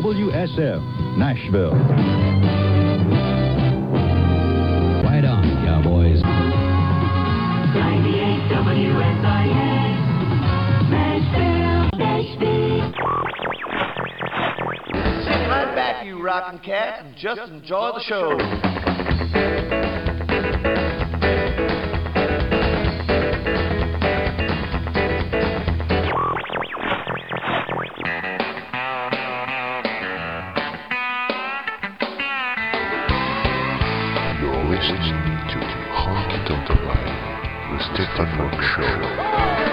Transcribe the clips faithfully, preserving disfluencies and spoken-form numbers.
W S F, Nashville. Right on, cowboys. ninety-eight W S I S, Nashville, Nashville. Sit right back, you rockin' cat, and just enjoy the show. Listening to Honky Tonk Live, the Stefan Rock Show.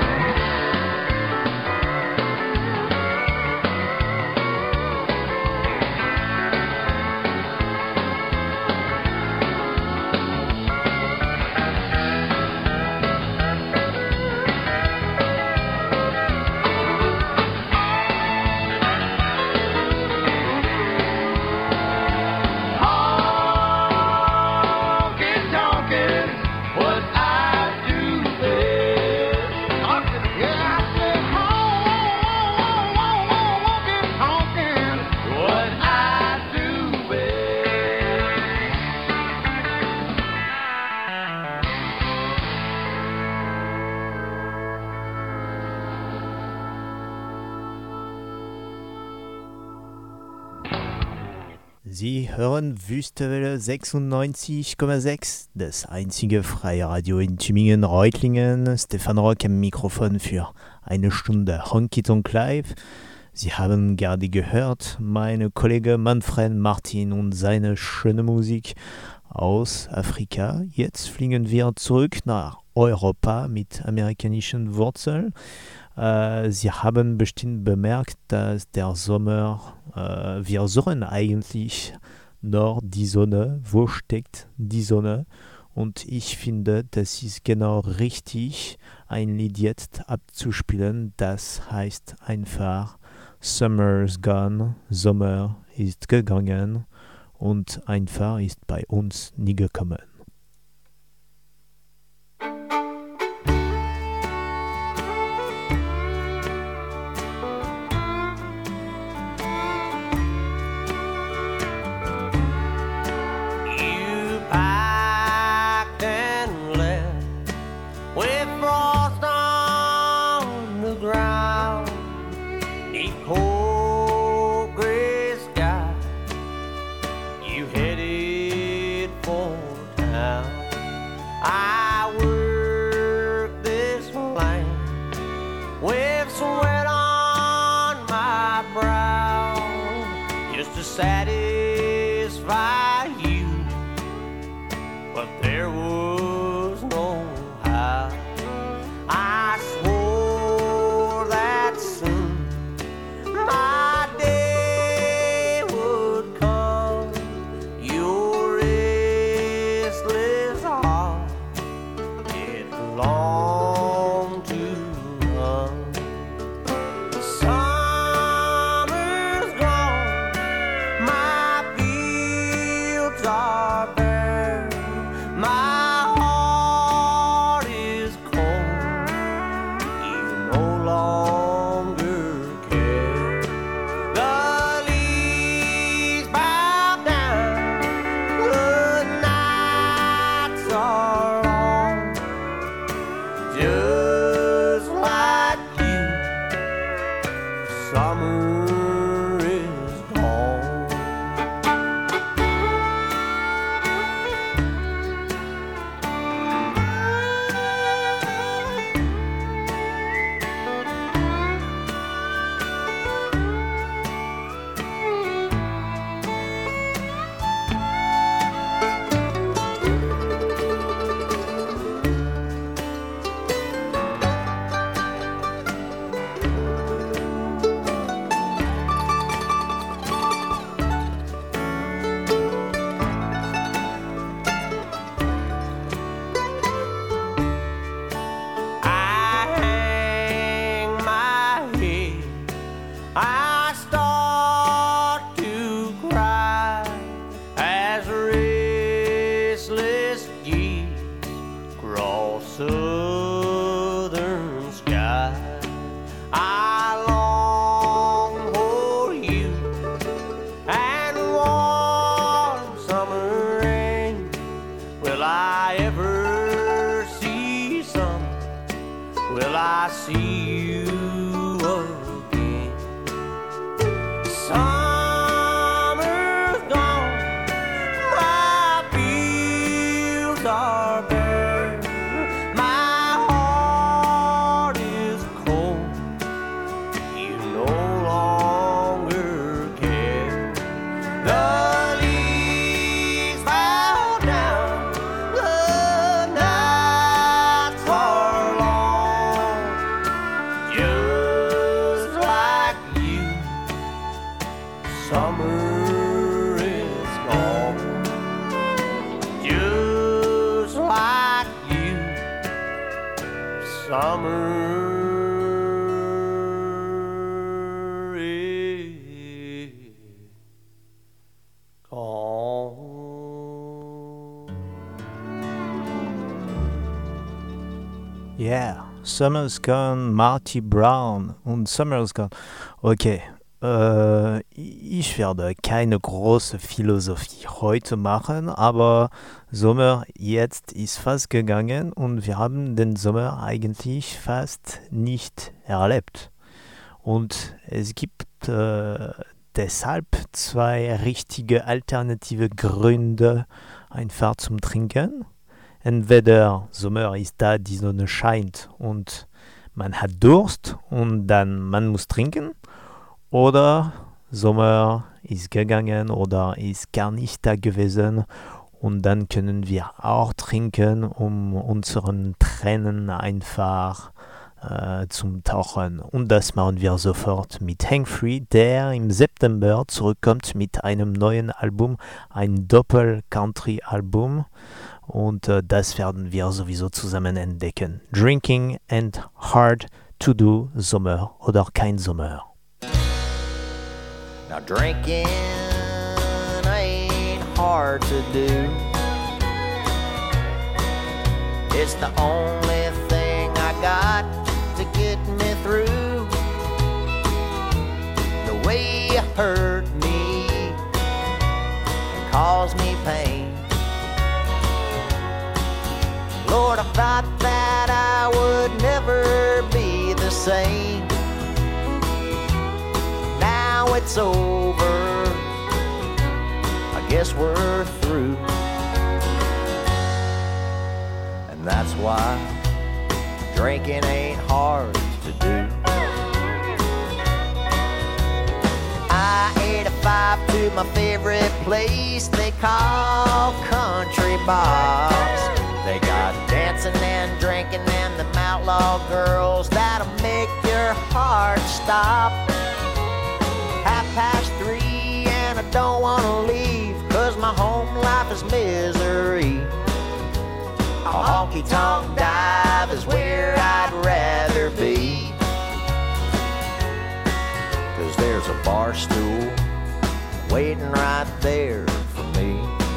Sie hören Wüstewelle sechsundneunzig Komma sechs, das einzige freie Radio in Tübingen-Reutlingen. Stefan Rock am Mikrofon für eine Stunde Honky Tonk Live. Sie haben gerade gehört, meine Kollege Manfred Martin und seine schöne Musik aus Afrika. Jetzt fliegen wir zurück nach Europa mit amerikanischen Wurzeln. Äh, Sie haben bestimmt bemerkt, dass der Sommer, äh, wir suchen eigentlich nur die Sonne. Wo steckt die Sonne? Und ich finde, das ist genau richtig, ein Lied jetzt abzuspielen. Das heißt einfach Summer's gone, Sommer ist gegangen und einfach ist bei uns nie gekommen. Satisfy you, but there was no how. I swore that soon my day would come. Your restless heart, it longed to run. The summer's gone, my fields are bare, my heart is cold, you no longer care. The leaves bow down, the nights are long, just like you, summer is gone. summer is gone. Yeah, Summer's Gone, Marty Brown und Summer's Gone. Okay, äh, ich werde keine große Philosophie heute machen, aber Sommer jetzt ist fast gegangen und wir haben den Sommer eigentlich fast nicht erlebt. Und es gibt äh, deshalb zwei richtige alternative Gründe einfach zum Trinken. Entweder Sommer ist da, die Sonne scheint und man hat Durst und dann man muss trinken, oder Sommer ist gegangen oder ist gar nicht da gewesen und dann können wir auch trinken, um unseren Tränen einfach äh, zum Tauchen. Und das machen wir sofort mit Hank Free, der im September zurückkommt mit einem neuen Album, ein Doppel-Country-Album. Und äh, das werden wir sowieso zusammen entdecken. Drinking and Hard to Do, Sommer oder kein Sommer. Now drinking ain't hard to do. It's the only thing I got to get me through. The way you hurt me and cause me pain. Lord, I thought that I would never be the same. Now it's over, I guess we're through. And that's why drinking ain't hard to do. I eighty-five to my favorite place they call Country Bob's. They got dancing and drinking and them outlaw girls that'll make your heart stop. Half past three and I don't wanna leave, cause my home life is misery. A honky-tonk dive is where I'd rather be, cause there's a bar stool waiting right there for me.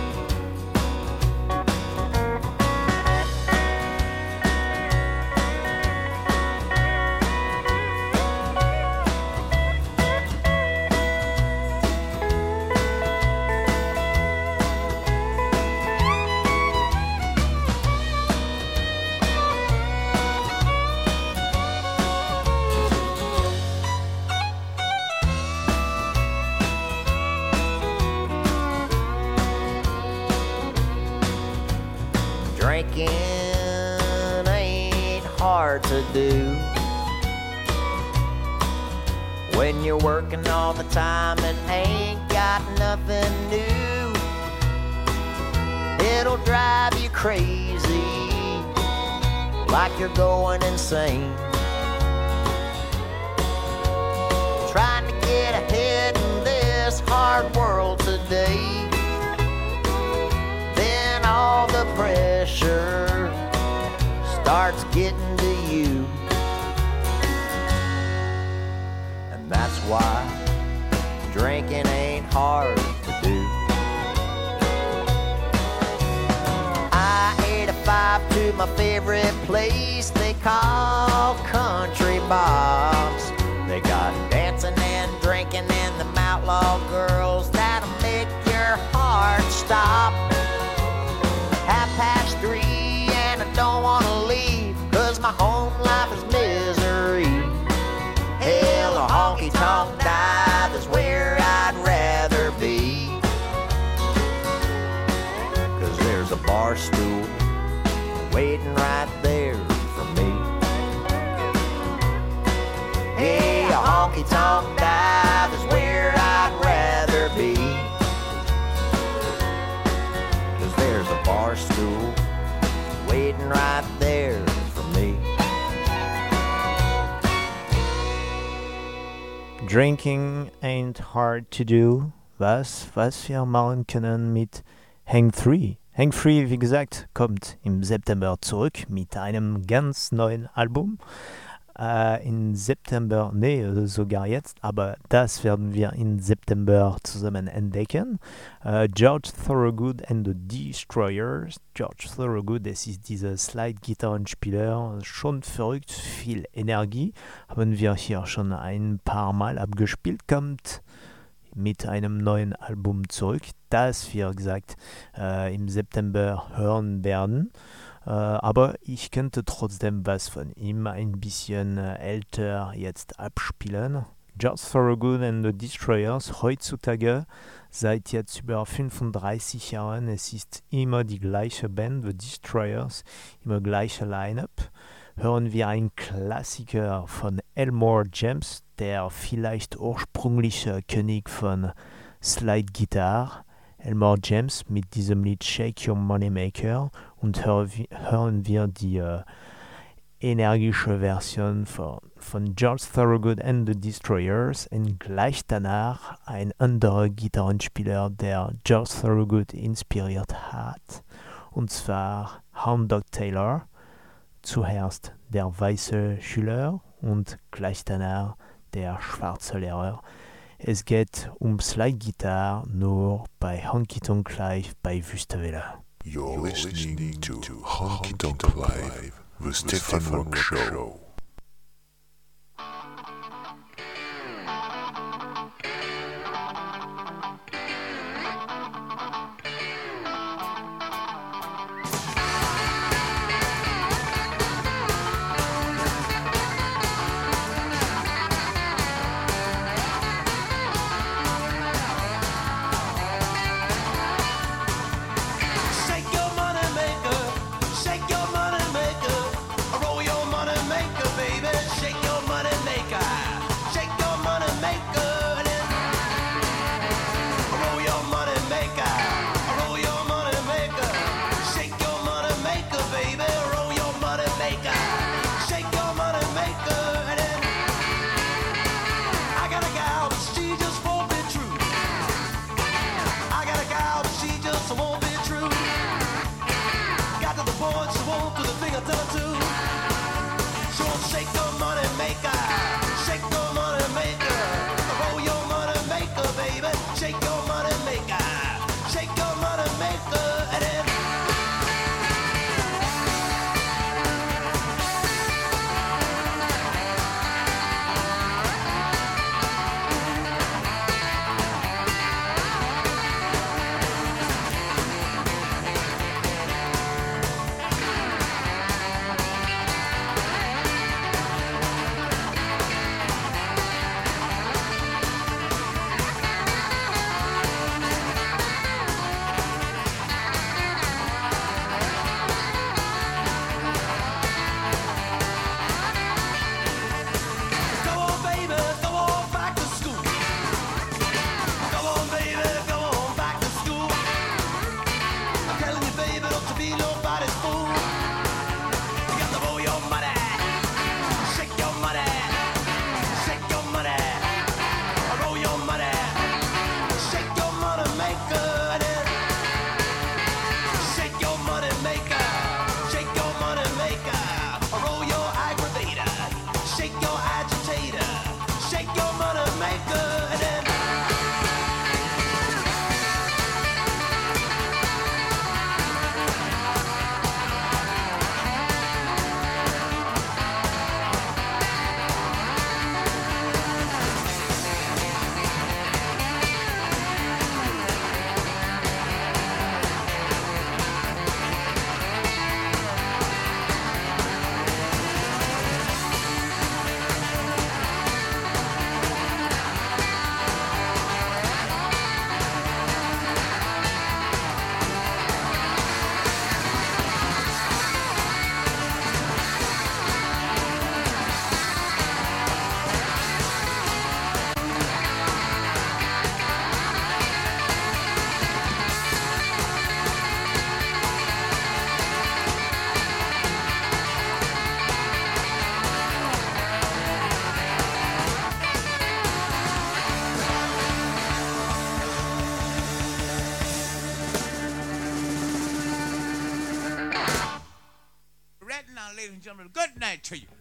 Drinking ain't hard to do when you're working all the time and ain't got nothing new. It'll drive you crazy, like you're going insane, trying to get ahead in this hard world today. Then all the pressure starts getting to you, and that's why drinking ain't hard to do. I eighty-five to my favorite place they call Country Bob's. They got dancing and drinking and them outlaw girls that'll make your heart stop. Half past three and I don't wanna leave, cause my home life is misery. Hell, a honky-tonk dive is where I'd rather be, cause there's a bar stool waiting right there for me. Hey, a honky-tonk dive is where I'd rather be, cause there's a bar stool waiting right there for me. Drinking ain't hard to do. Was, was wir machen können mit Hank Three. Hank Free, wie gesagt, kommt im September zurück mit einem ganz neuen Album. Äh, im September, nee, sogar jetzt, aber das werden wir im September zusammen entdecken. Äh, George Thorogood and the Destroyers. George Thorogood, das ist dieser Slide-Gitarrenspieler, schon verrückt, viel Energie. Haben wir hier schon ein paar Mal abgespielt, kommt mit einem neuen Album zurück, das wir gesagt äh, im September hören werden. Uh, aber ich könnte trotzdem was von ihm ein bisschen äh, älter jetzt abspielen. George Thorogood and the Destroyers, heutzutage seit jetzt über fünfunddreißig Jahren, es ist immer die gleiche Band, The Destroyers, immer gleiche Line-Up. Hören wir einen Klassiker von Elmore James, der vielleicht ursprüngliche König von Slide Guitar. Elmore James mit diesem Lied Shake Your Moneymaker und hören wir die äh, energische Version von, von George Thorogood and the Destroyers und gleich danach ein anderer Gitarrenspieler, der George Thorogood inspiriert hat, und zwar Hound Dog Taylor, zuerst der weiße Schüler und gleich danach der schwarze Lehrer. Es geht um Slide-Gitarre nur bei Honky Tonk Live bei Wüstewelle. You're listening to Honky Tonk Live, the Stefan Rock Show. Shake your money maker, shake your money maker, roll your money maker. and gentlemen, good night to you.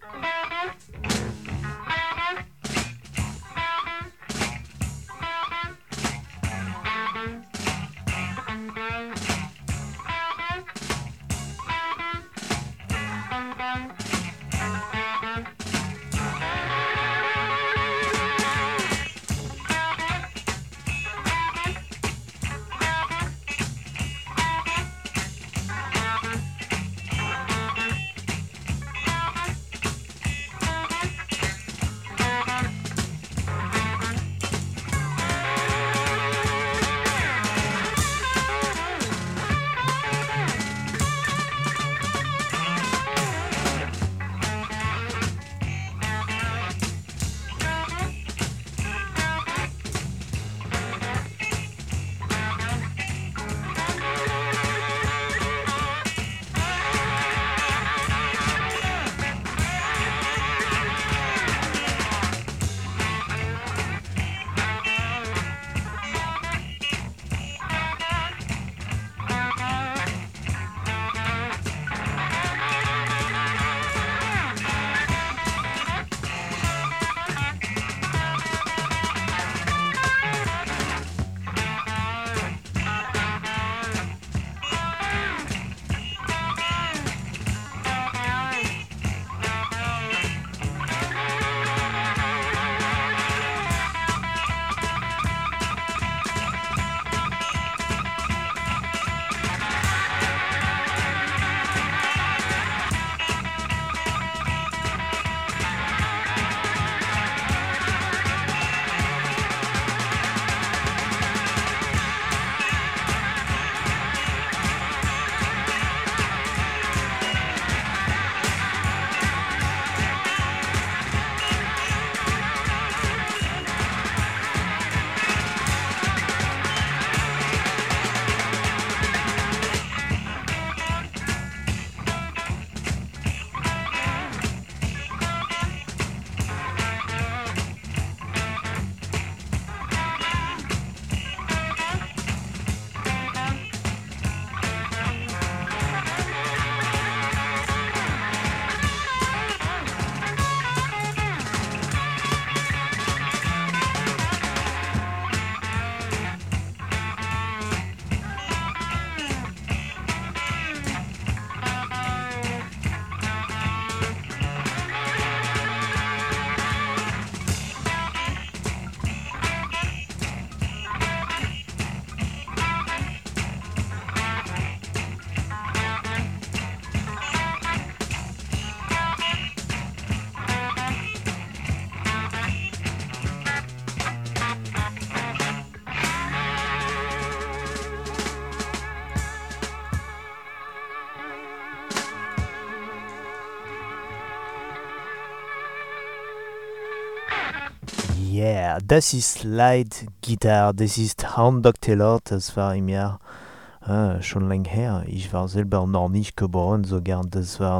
Yeah, das ist Slide-Gitarre, das ist Hound Dog Taylor, das war im Jahr äh, schon lang her. Ich war selber noch nicht geboren, sogar das war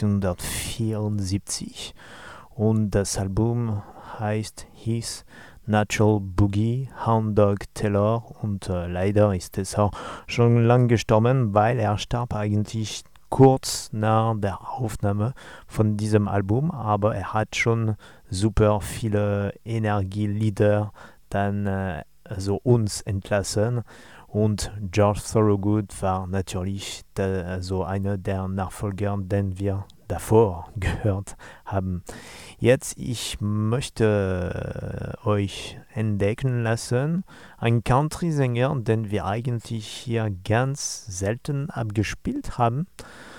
neunzehnhundertvierundsiebzig. Und das Album heißt, hieß Natural Boogie, Hound Dog Taylor, und äh, leider ist es auch schon lang gestorben, weil er starb eigentlich kurz nach der Aufnahme von diesem Album, aber er hat schon super viele Energielieder dann äh, also uns entlassen, und George Thorogood war natürlich der, also einer der Nachfolger, den wir davor gehört haben. Jetzt, ich möchte äh, euch entdecken lassen, ein Country-Sänger, den wir eigentlich hier ganz selten abgespielt haben.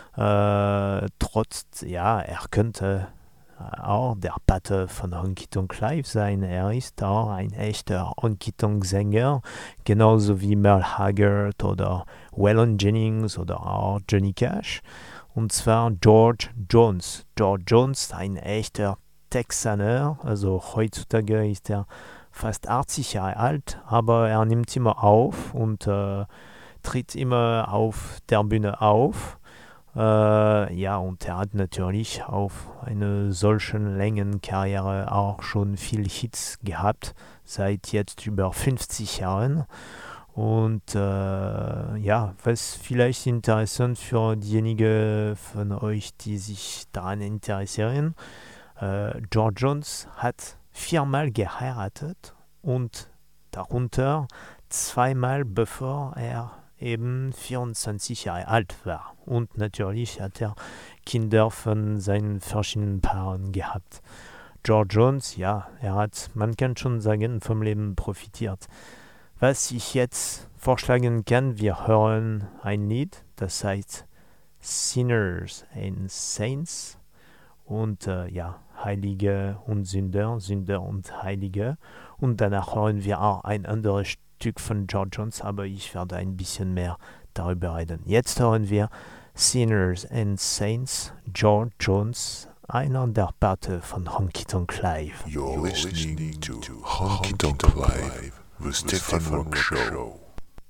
Äh, trotz, ja, er könnte auch der Pate von Honky Tonk Live sein. Er ist auch ein echter Honky Tonk Sänger, genauso wie Merle Haggard oder Waylon Jennings oder auch Johnny Cash. Und zwar George Jones. George Jones, ein echter Texaner, also heutzutage ist er fast achtzig Jahre alt, aber er nimmt immer auf und äh, tritt immer auf der Bühne auf. Äh, ja, und er hat natürlich auf einer solchen langen Karriere auch schon viele Hits gehabt, seit jetzt über fünfzig Jahren. Und äh, ja, was vielleicht interessant für diejenigen von euch, die sich daran interessieren, äh, George Jones hat viermal geheiratet und darunter zweimal bevor er eben vierundzwanzig Jahre alt war. Und natürlich hat er Kinder von seinen verschiedenen Paaren gehabt. George Jones, ja, er hat, man kann schon sagen, vom Leben profitiert. Was ich jetzt vorschlagen kann, wir hören ein Lied, das heißt Sinners and Saints und äh, ja, Heilige und Sünder, Sünder und Heilige. Und danach hören wir auch ein anderes Stück von George Jones, aber ich werde ein bisschen mehr darüber reden. Jetzt hören wir Sinners and Saints, George Jones, einer der Pate von Honky Tonk Live. You're listening to Honky Tonk Live, the Stefan Rock Show.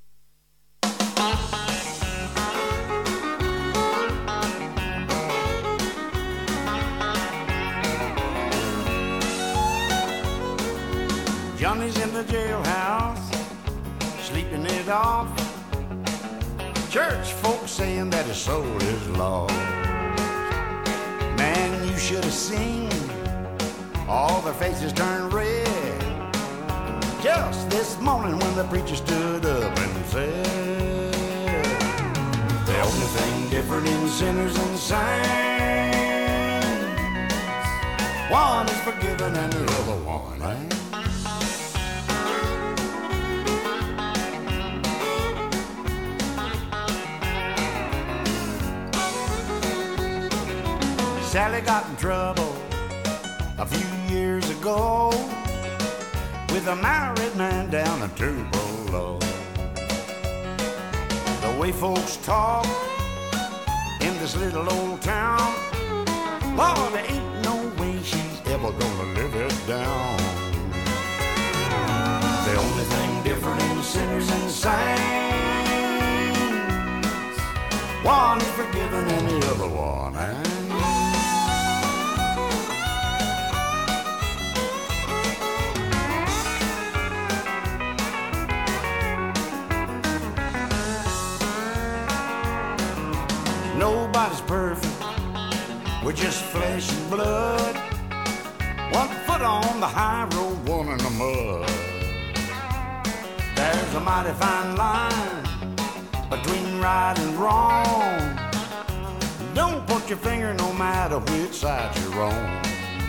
Johnny's in the jailhouse, sleeping it off. Church folks saying that his soul is lost. Man, you should have seen all their faces turn red just this morning when the preacher stood up and said, the only thing different in sinners and saints, one is forgiven and the other one ain't. Sally got in trouble a few years ago with a married man down in Tupelo. The way folks talk in this little old town, Lord, there ain't no way she's ever gonna live it down. The only thing different in sinners and saints, one is forgiven and the other one ain't. Nobody's perfect, we're just flesh and blood. One foot on the high road, one in the mud. There's a mighty fine line between right and wrong. Don't put your finger no matter which side you're on.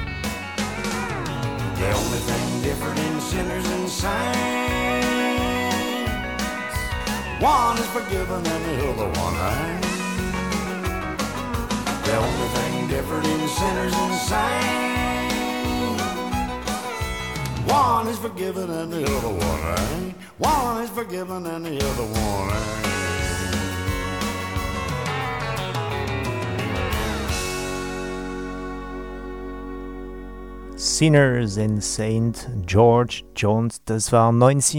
The only thing different in sinners and saints, one is forgiven and the other one ain't. The only thing different in sinners and saints, one is forgiven and the other one ain't. One is forgiven and the other one ain't. Sinners and Saints, George Jones, das war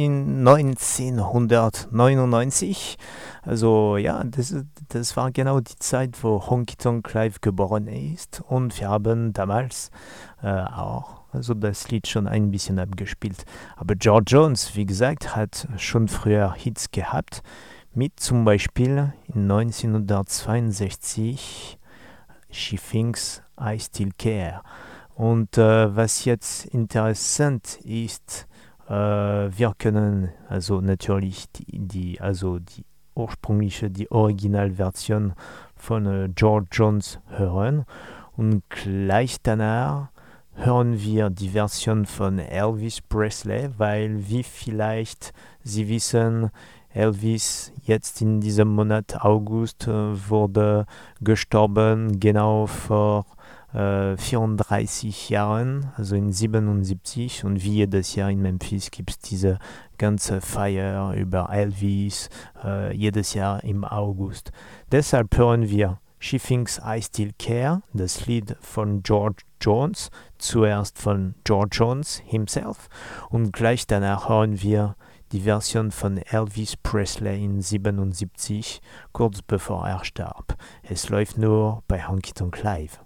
neunzehnhundertneunundneunzig. Also ja, das, das war genau die Zeit, wo Honky Tonk Live geboren ist. Und wir haben damals äh, auch also das Lied schon ein bisschen abgespielt. Aber George Jones, wie gesagt, hat schon früher Hits gehabt. Mit zum Beispiel in neunzehnhundertzweiundsechzig She Thinks I Still Care. Und äh, was jetzt interessant ist, äh, wir können also natürlich die, die, also die ursprüngliche, die Originalversion von äh, George Jones hören und gleich danach hören wir die Version von Elvis Presley, weil wie vielleicht Sie wissen, Elvis jetzt in diesem Monat August äh, wurde gestorben, genau vor äh, vierunddreißig Jahren, also in siebenundsiebzig, und wie jedes Jahr in Memphis gibt es diese ganze Feier über Elvis, äh, jedes Jahr im August. Deshalb hören wir She Thinks I Still Care, das Lied von George Jones, zuerst von George Jones himself, und gleich danach hören wir die Version von Elvis Presley in siebenundsiebzig, kurz bevor er starb. Es läuft nur bei Honky Tonk Live.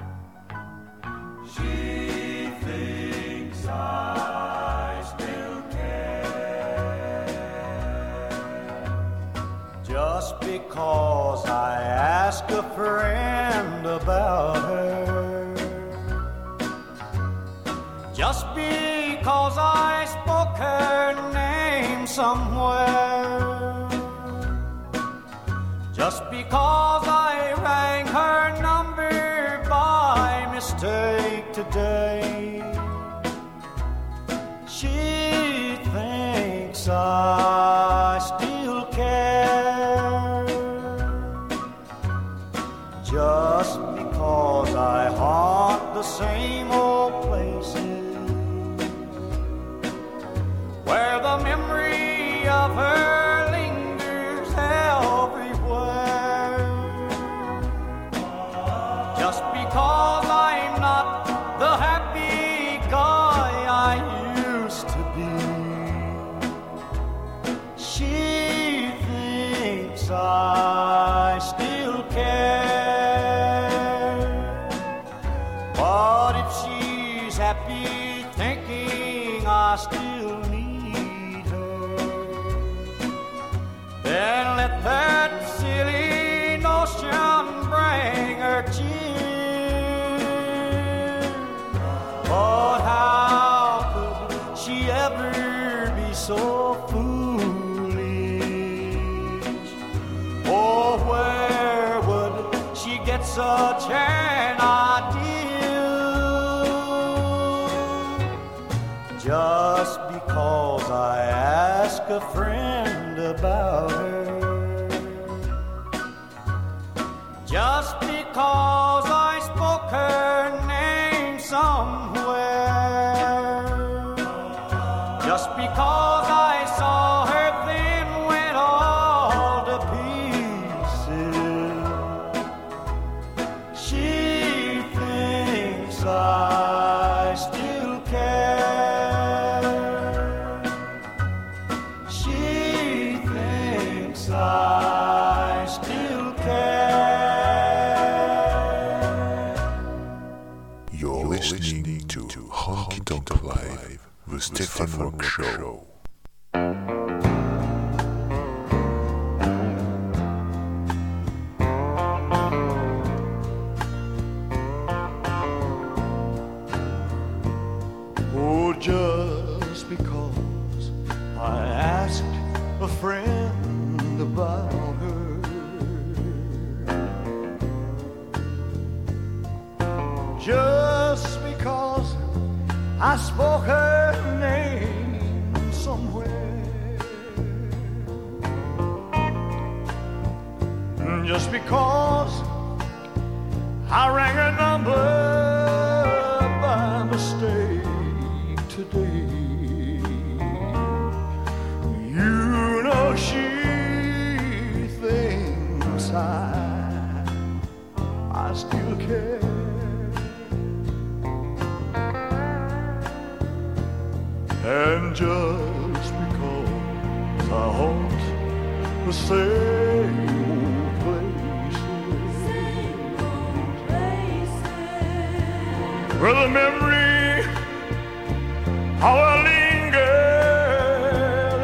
She thinks I still care. because I asked a friend about her. Just because I spoke her name somewhere. Just because I rang her number by mistake today. She thinks I still care. Just because I haunt the same old places where the memory of her lingers everywhere. Just because I'm not the happy guy I used to be, she thinks I still care. But if she's happy thinking I still need her, then let that silly notion bring her cheer. But how could she ever be so foolish? Oh, where would she get such an idea? Just because I ask a friend about her. Just because I spoke her name somewhere. Just because I saw her then went all to pieces. She thinks I still care. She thinks I still care. You're listening to Honky Tonk Live, the Stefan Rock Show. Oh, just because I asked a friend about her. Just because I spoke her name somewhere. Just because I rang her number by mistake today. You know she thinks I, I still care. And just because I haunt the same old places, same old places, where the memory how I lingered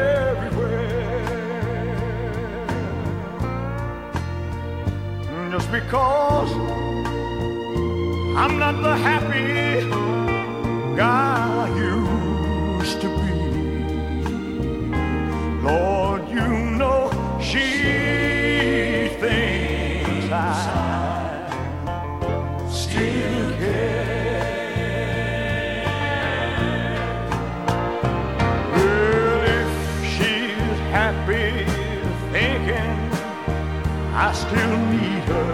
everywhere. Just because I'm not the happy guy you used to be. Lord, you know she thinks I still care. Well, if she's happy thinking I still need her,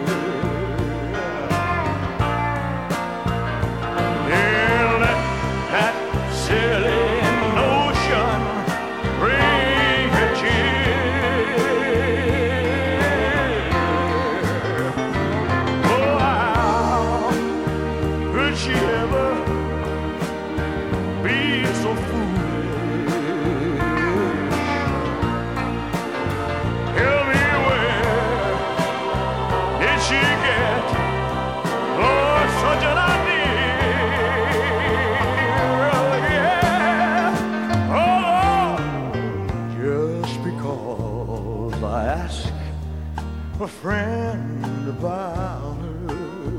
yeah, let that silly notion bring her cheer. Oh, how could she ever be so foolish? Tell me where friend about her.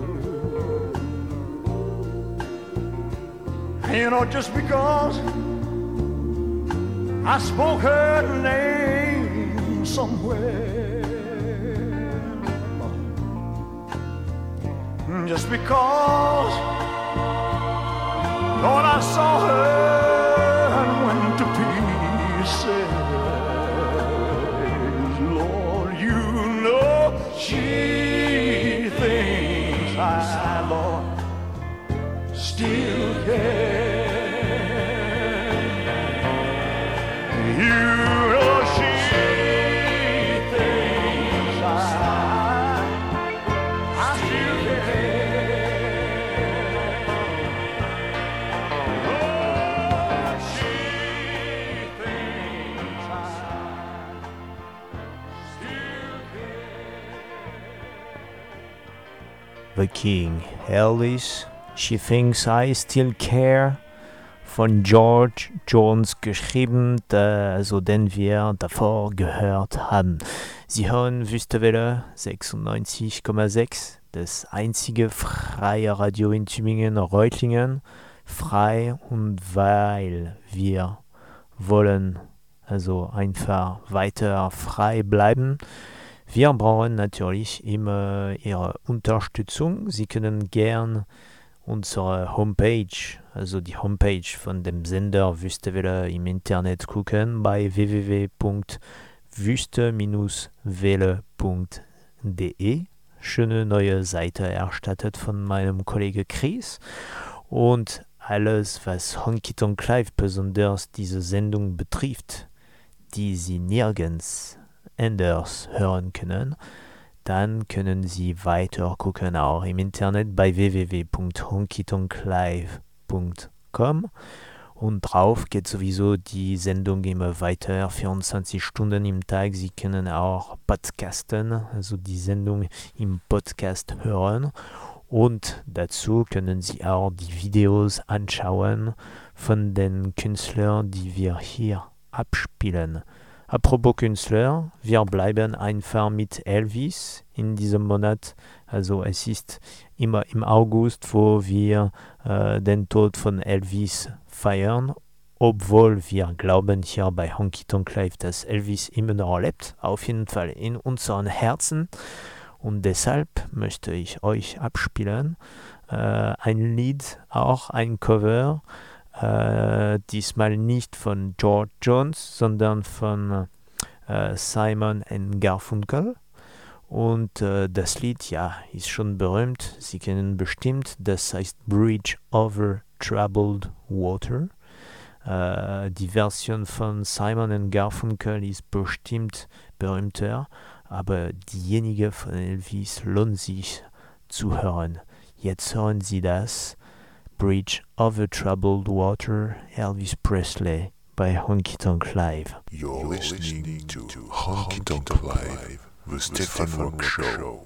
You know, just because I spoke her name somewhere, just because Lord, I saw her and went to pieces. Lord, you know she thinks I, Lord, still care. You know she thinks I, I still care. Lord, she thinks I still care. The King, Elvis, She Thinks I Still Care, von George Jones geschrieben, also den wir davor gehört haben. Sie hören Wüstewelle sechsundneunzig Komma sechs, das einzige freie Radio in Tübingen-Reutlingen, frei und weil wir wollen also einfach weiter frei bleiben. Wir brauchen natürlich immer Ihre Unterstützung. Sie können gern unsere Homepage, also die Homepage von dem Sender Wüstewelle im Internet gucken bei w w w punkt wüste welle punkt de. Schöne neue Seite erstattet von meinem Kollegen Chris. Und alles, was Honky Tonk Live besonders diese Sendung betrifft, die Sie nirgends anders hören können, dann können Sie weiter gucken auch im Internet bei w w w punkt honky tonk live punkt com und drauf geht sowieso die Sendung immer weiter, vierundzwanzig Stunden im Tag. Sie können auch podcasten, also die Sendung im Podcast hören und dazu können Sie auch die Videos anschauen von den Künstlern, die wir hier abspielen. Apropos Künstler, wir bleiben einfach mit Elvis in diesem Monat. Also es ist immer im August, wo wir äh, den Tod von Elvis feiern, obwohl wir glauben hier bei Honky Tonk Live, dass Elvis immer noch lebt, auf jeden Fall in unseren Herzen. Und deshalb möchte ich euch abspielen äh, ein Lied, auch ein Cover, Uh, diesmal nicht von George Jones, sondern von uh, Simon and Garfunkel. Und uh, das Lied, ja, ist schon berühmt. Sie kennen bestimmt, das heißt Bridge Over Troubled Water. Uh, die Version von Simon and Garfunkel ist bestimmt berühmter, aber diejenige von Elvis lohnt sich zu hören. Jetzt hören Sie das. Bridge Over Troubled Water, Elvis Presley bei Honky Tonk Live. You're listening to Honky Tonk Live, the Stefan Rock Show.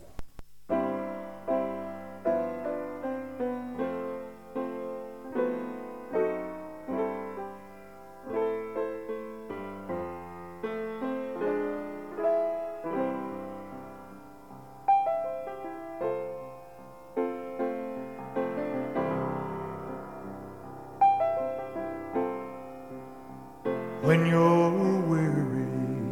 When you're weary,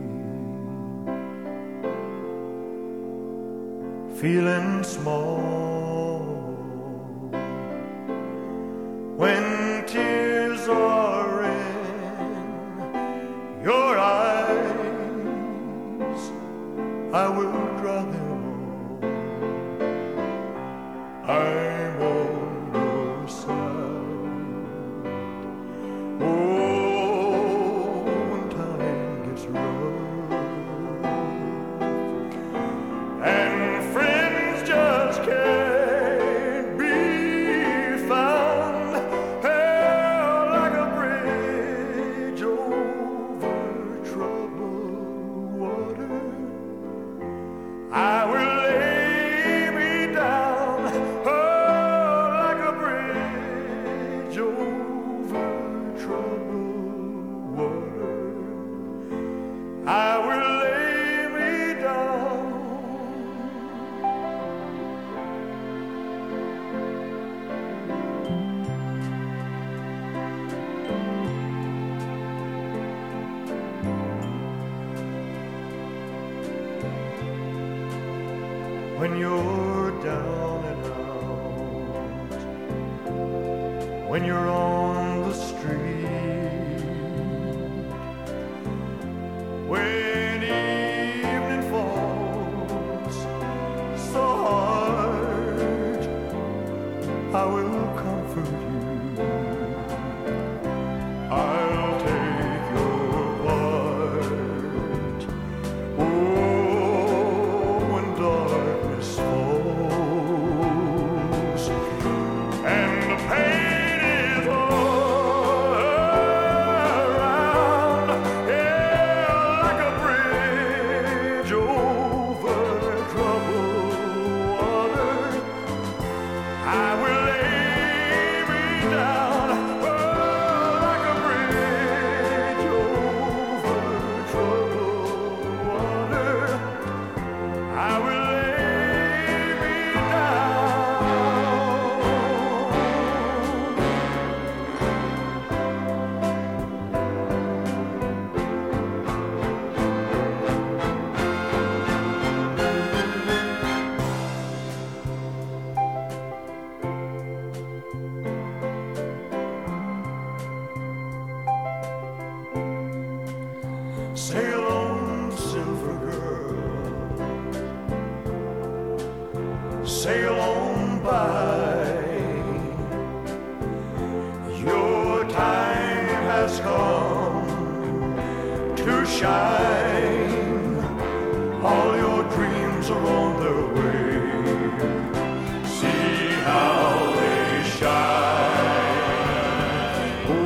feeling small, when tears are in your eyes, I will dry them all. I'm on your side. Oh, and friends just can't when you're down and out, when you're on the street, when evening falls so hard, I will comfort you. I'll take your part. Oh, when darkness falls and the pain is all around, yeah, like a bridge over troubled water, I will lay me down. Oh, like a bridge over troubled water, I will lay me down. Sail on, silver girl, sail on by. Your time has come to shine. All your dreams are on their way. See how they shine. Oh,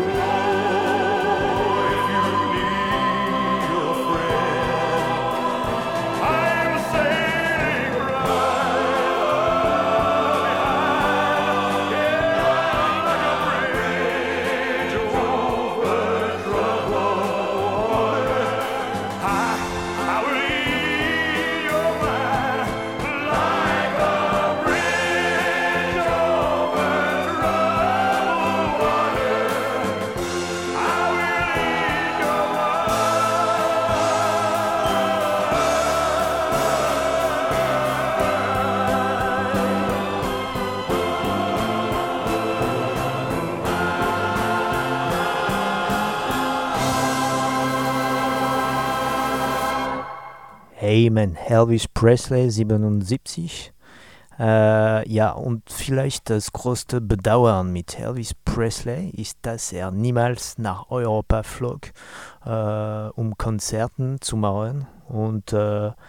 if you need a friend, I'm sailing right behind. Yeah, like a bridge over troubled water. I, I will ease your mind like a bridge over troubled water. I will ease your Amen, Elvis Presley siebenundsiebzig. Äh, ja, und vielleicht das größte Bedauern mit Elvis Presley ist, dass er niemals nach Europa flog, äh, um Konzerten zu machen und äh, ja,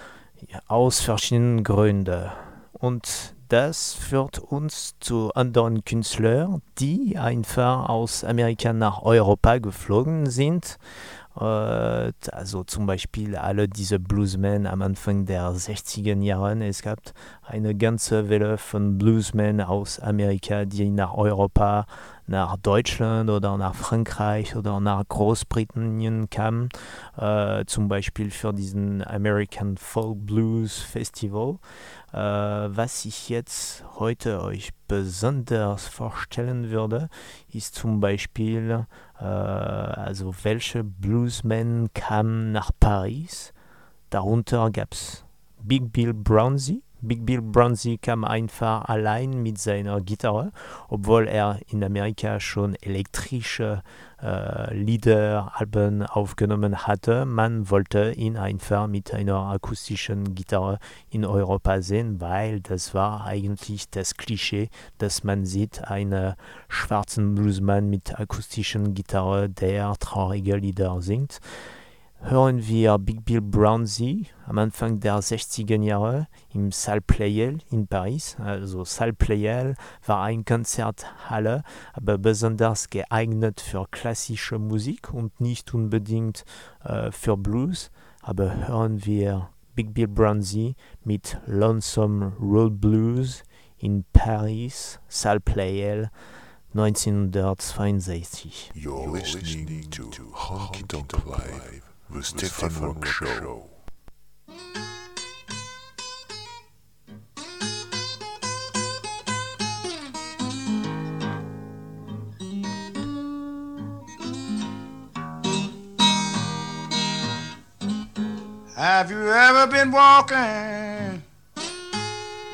aus verschiedenen Gründen. Und das führt uns zu anderen Künstlern, die einfach aus Amerika nach Europa geflogen sind. Äh, also zum Beispiel alle diese Bluesmen am Anfang der sechziger Jahre. Es gab eine ganze Welle von Bluesmen aus Amerika, die nach Europa, nach Deutschland oder nach Frankreich oder nach Großbritannien kamen. Äh, zum Beispiel für diesen American Folk Blues Festival. Äh, was ich jetzt heute euch besonders vorstellen würde, ist zum Beispiel, äh, also welche Bluesmen kamen nach Paris. Darunter gab es Big Bill Brownzy. Big Bill Brownzy kam einfach allein mit seiner Gitarre, obwohl er in Amerika schon elektrische äh, Lieder, Alben aufgenommen hatte. Man wollte ihn einfach mit einer akustischen Gitarre in Europa sehen, weil das war eigentlich das Klischee, das man sieht, einen schwarzen Bluesman mit akustischen Gitarre, der traurige Lieder singt. Hören wir Big Bill Brownzy am Anfang der sechziger Jahre im Salle Pleyel in Paris. Also Salle Pleyel war eine Konzerthalle, aber besonders geeignet für klassische Musik und nicht unbedingt äh, für Blues. Aber hören wir Big Bill Brownzy mit Lonesome Road Blues in Paris, Salle Pleyel, neunzehnhundertzweiundsechzig. You're listening to Honky Tonk Live, the Stefan Rock Show. Have you ever been walking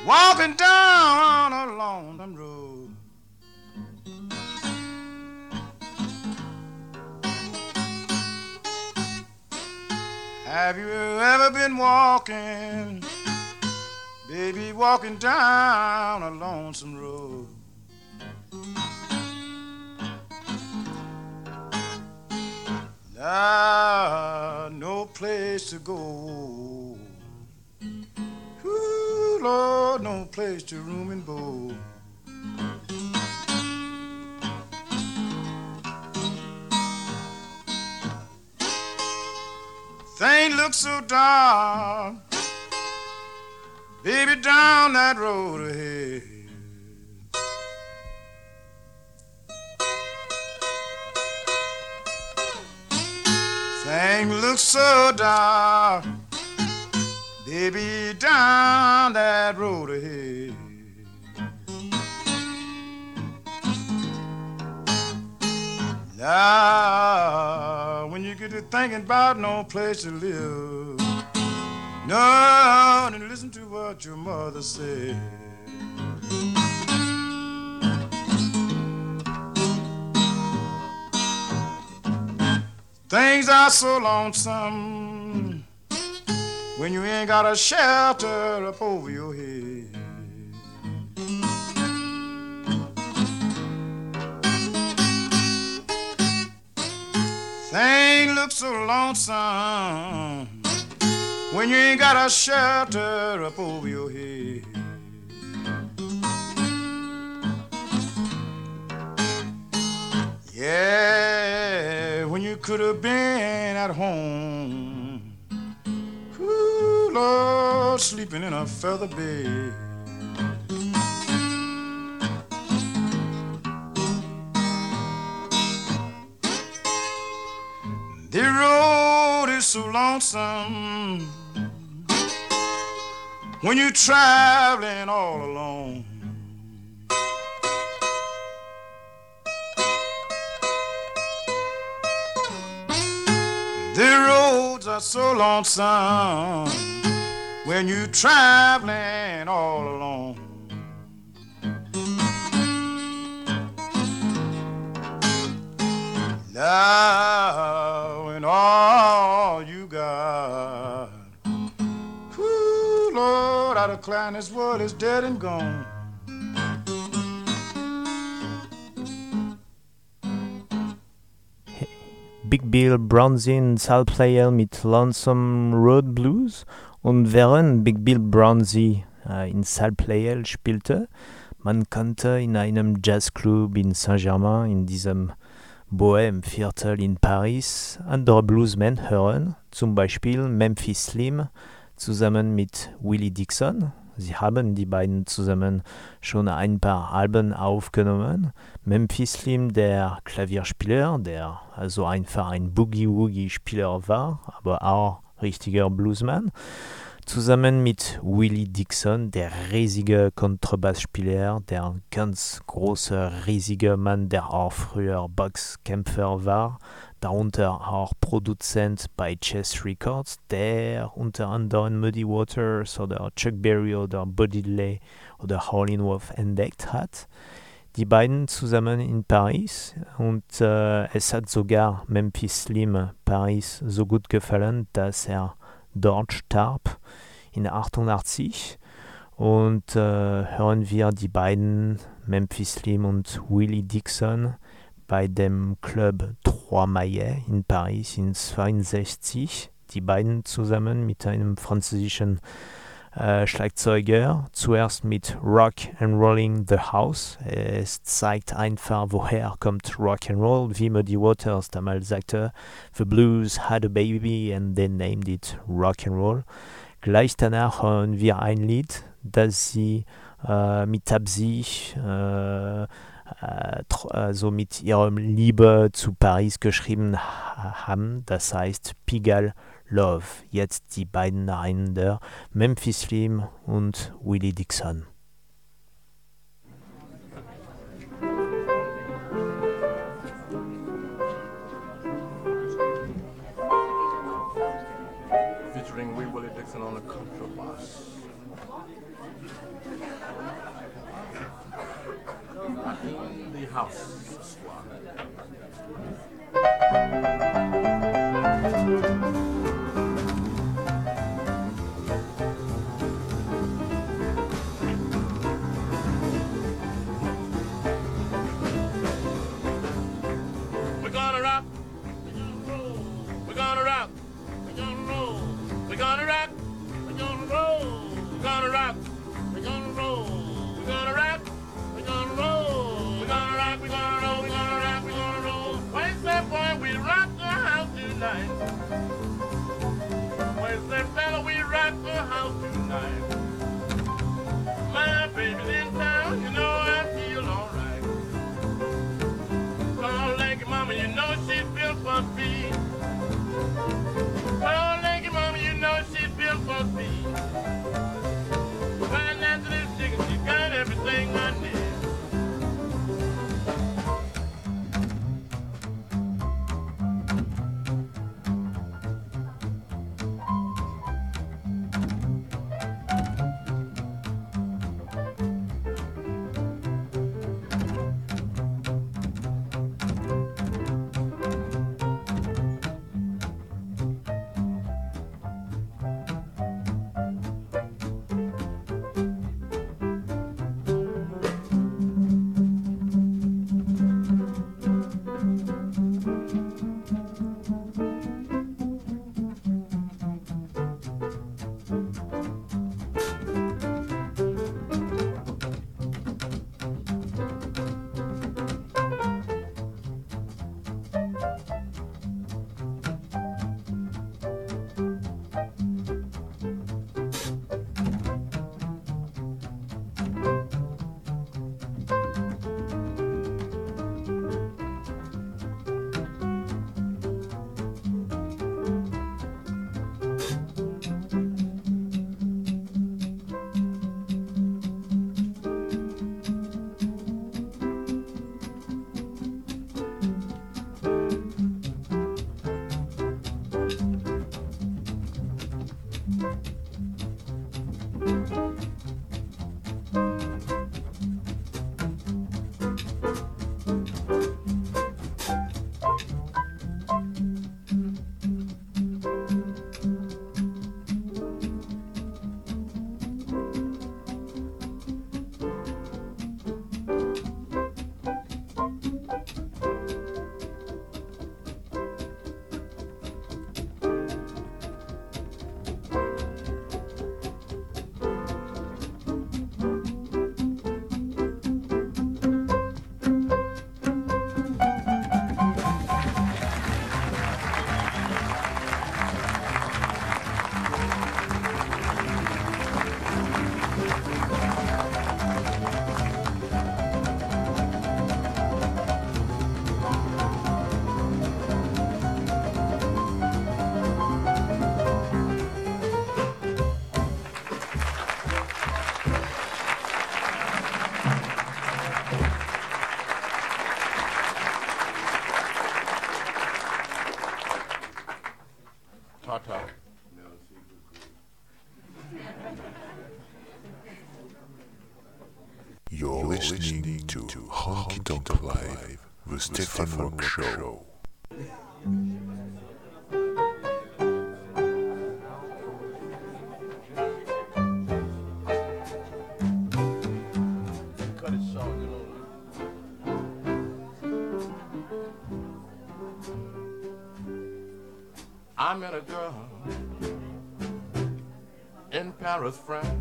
walking down a lonesome road. Have you ever been walking, baby, walking down a lonesome road? Ah, no place to go. Ooh, Lord, no place to room and board. Things look so dark, baby, down that road ahead. Things look so dark, baby, down that road ahead. Now, when you get to thinking about no place to live, no, then listen to what your mother said. Things are so lonesome when you ain't got a shelter up over your head. Things look so lonesome when you ain't got a shelter up over your head. Yeah, when you could have been at home, ooh, Lord, sleeping in a feather bed. The road is so lonesome when you're traveling all alone. The roads are so lonesome when you're traveling all alone. Now, and all you got, ooh, Lord, I declare this world is dead and gone. Big Bill Brownzy Sahlplayer mit Lonesome Road Blues, und während Big Bill Brownzy äh, in Sahlplayer spielte, man konnte in einem Jazzclub in Saint-Germain, in diesem Bohème-Viertel in Paris, andere Bluesmen hören, zum Beispiel Memphis Slim zusammen mit Willie Dixon. Sie haben die beiden zusammen schon ein paar Alben aufgenommen. Memphis Slim, der Klavierspieler, der also einfach ein Boogie-Woogie-Spieler war, aber auch richtiger Bluesman. Zusammen mit Willie Dixon, der riesige Kontrabassspieler, der ganz große, riesige Mann, der auch früher Boxkämpfer war, darunter auch Produzent bei Chess Records, der unter anderem Muddy Waters oder Chuck Berry oder Buddy Lee oder Howlin' Wolf entdeckt hat. Die beiden zusammen in Paris, und äh, es hat sogar Memphis Slim Paris so gut gefallen, dass er dort starb in achtundachtzig, und äh, hören wir die beiden, Memphis Slim und Willie Dixon, bei dem Club Trois Maillets in Paris in zweiundsechzig, die beiden zusammen mit einem französischen äh, Schlagzeuger, zuerst mit Rock and Rolling the House. Es zeigt einfach, woher kommt Rock and Roll, wie Muddy Waters damals sagte, the blues had a baby and they named it Rock and Roll. Gleich danach hören wir ein Lied, das sie äh, mit Absicht, äh, äh, also mit ihrer Liebe zu Paris geschrieben haben, das heißt Pigalle Love. Jetzt die beiden nacheinander, Memphis Slim und Willie Dixon. Featuring Wee Willie Dixon on the contrabass. soir. Ce soir. We're gonna rock. We're gonna rock. We're gonna roll. We're gonna rock. We're gonna roll. We're gonna rock. We're gonna roll. We're gonna rock. We're gonna roll. We're gonna rock. We're gonna roll. We're gonna rock. We're gonna roll. Where's that boy? We rock the house tonight. Where's that fella? We rock the house tonight. My baby's in town. You know I feel alright. Oh, like your mama, you know she's built for speed. Oh, like your mama, you know she's built for speed. Right now to this chicken, she got everything I need. Ta-ta. You're listening to Honky Tonk Live, the Stefan Rock Show. Cut it short, you know. I met a girl in Paris, France.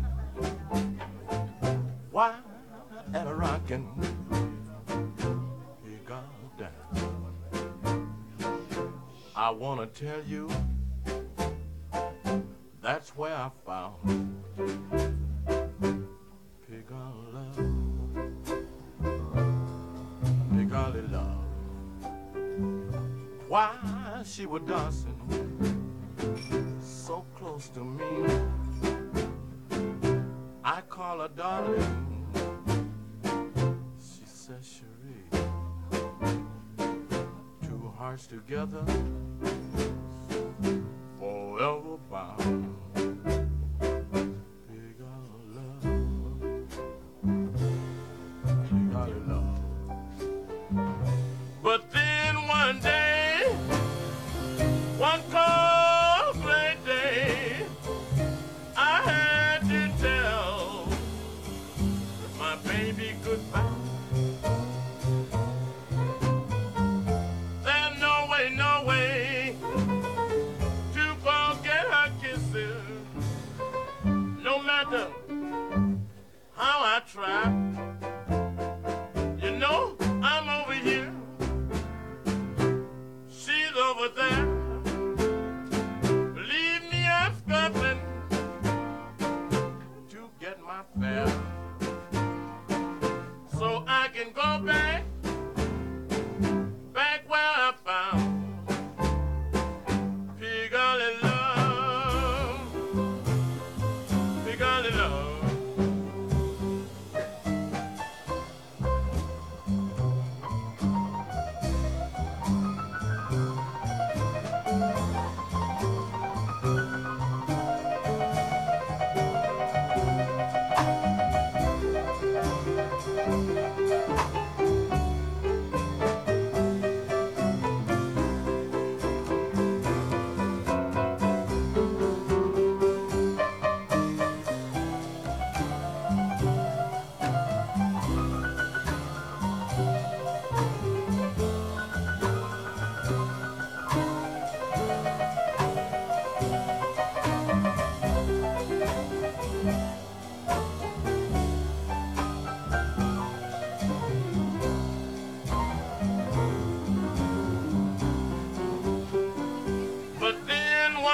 Why at a rockin', he got down. I wanna tell you, that's where I found Pigalle love, Pigalle love. Why she was dancing so close to me, I call her darling. She says, Cherie, two hearts together, forever bound. Pigalle love, Pigalle love.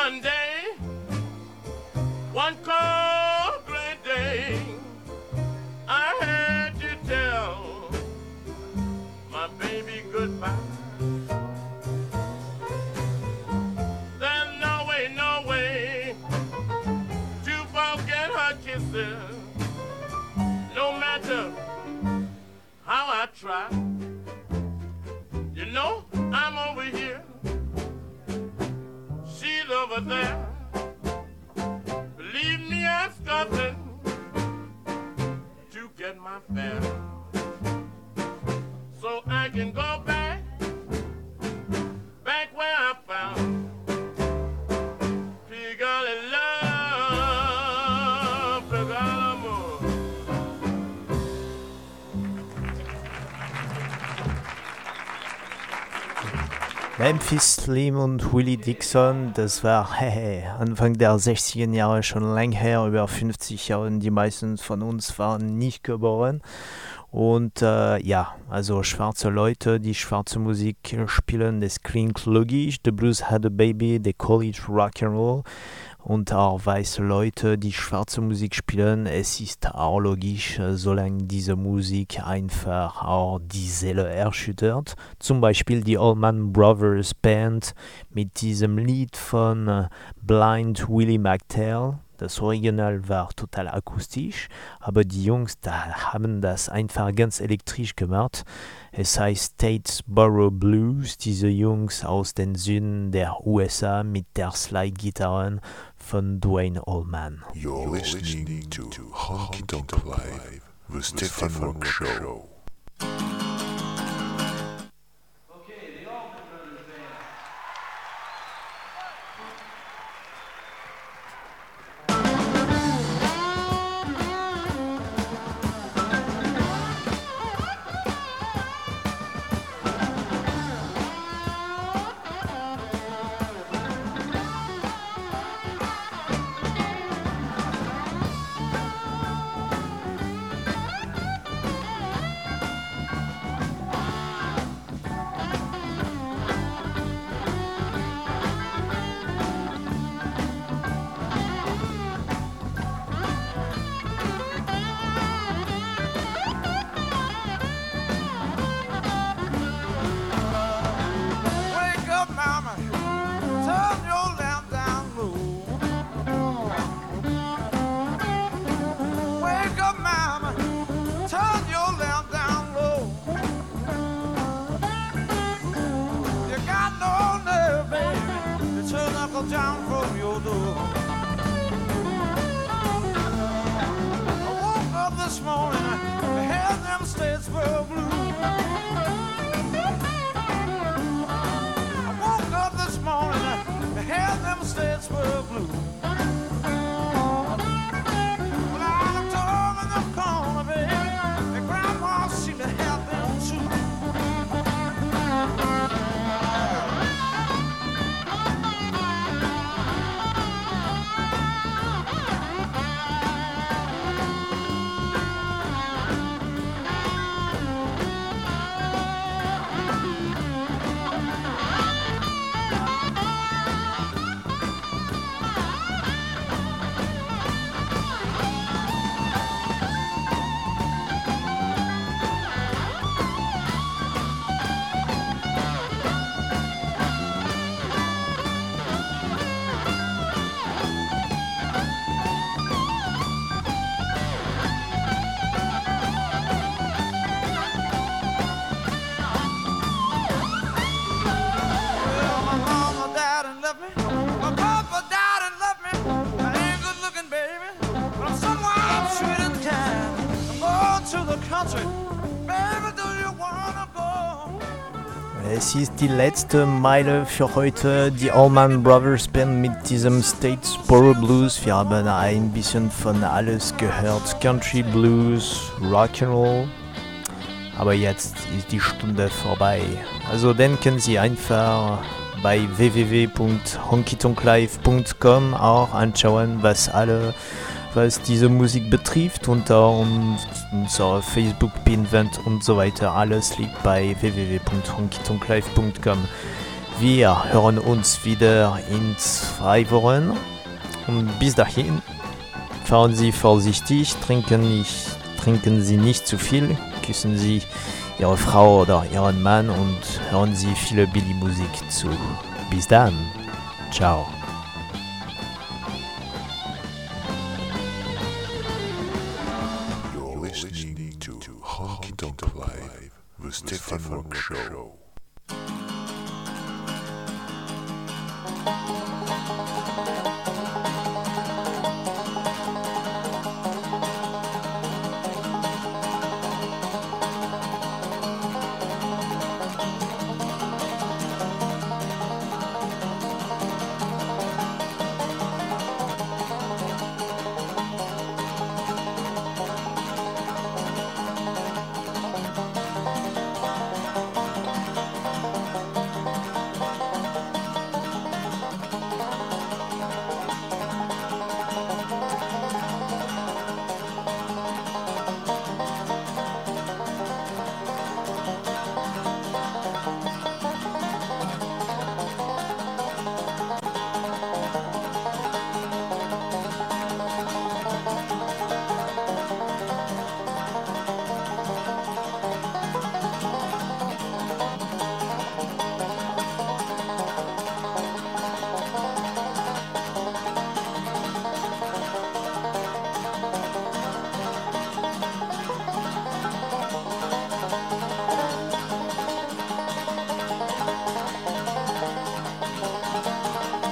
one day, one cold gray day, I had to tell my baby goodbye. There's no way, no way to forget her kisses, no matter how I try. You know, I'm over here, she's over there. Believe me, I'm scuffling to get my fare, so I can go back, back where I found Pigalle love, Pigalle amour. Memphis Slim und Willie Dixon, das war hehe, Anfang der sechziger Jahre, schon lang her, über fünfzig Jahre, die meisten von uns waren nicht geboren. Und äh, ja, also schwarze Leute, die schwarze Musik spielen, das klingt logisch. The Blues Had a Baby, they call it Rock'n'Roll. Und auch weiße Leute, die schwarze Musik spielen, es ist auch logisch, solange diese Musik einfach auch die Seele erschüttert. Zum Beispiel die Allman Brothers Band mit diesem Lied von Blind Willie McTell. Das Original war total akustisch, aber die Jungs da haben das einfach ganz elektrisch gemacht. Es heißt Statesboro Blues, diese Jungs aus den Süden der U S A mit der Slide-Gitarre von Duane Allman. You're listening to Honky Tonk Live, the Stefan Rock Show. Down from your door. I woke up this morning, I had them Statesboro Blues. I woke up this morning, I had them Statesboro Blues. Well, I looked over in the corner, baby, and Grandma seemed to have them too. Es ist die letzte Meile für heute, die Allman Brothers Band mit diesem Statesboro Blues. Wir haben ein bisschen von alles gehört, Country Blues, Rock'n'Roll. Aber jetzt ist die Stunde vorbei. Also denken Sie einfach bei w w w punkt honky tonk live punkt com auch anschauen, was alle was diese Musik betrifft, unter unserer Facebook-Pinwand und so weiter. Alles liegt bei w w w punkt honky tonk live punkt com. Wir hören uns wieder in zwei Wochen. Und bis dahin, fahren Sie vorsichtig, trinken, nicht, trinken Sie nicht zu viel, küssen Sie Ihre Frau oder Ihren Mann und hören Sie viele Billy-Musik zu. Bis dann. Ciao. You're listening to Honky Tonk Live, the Stefan Rock Show.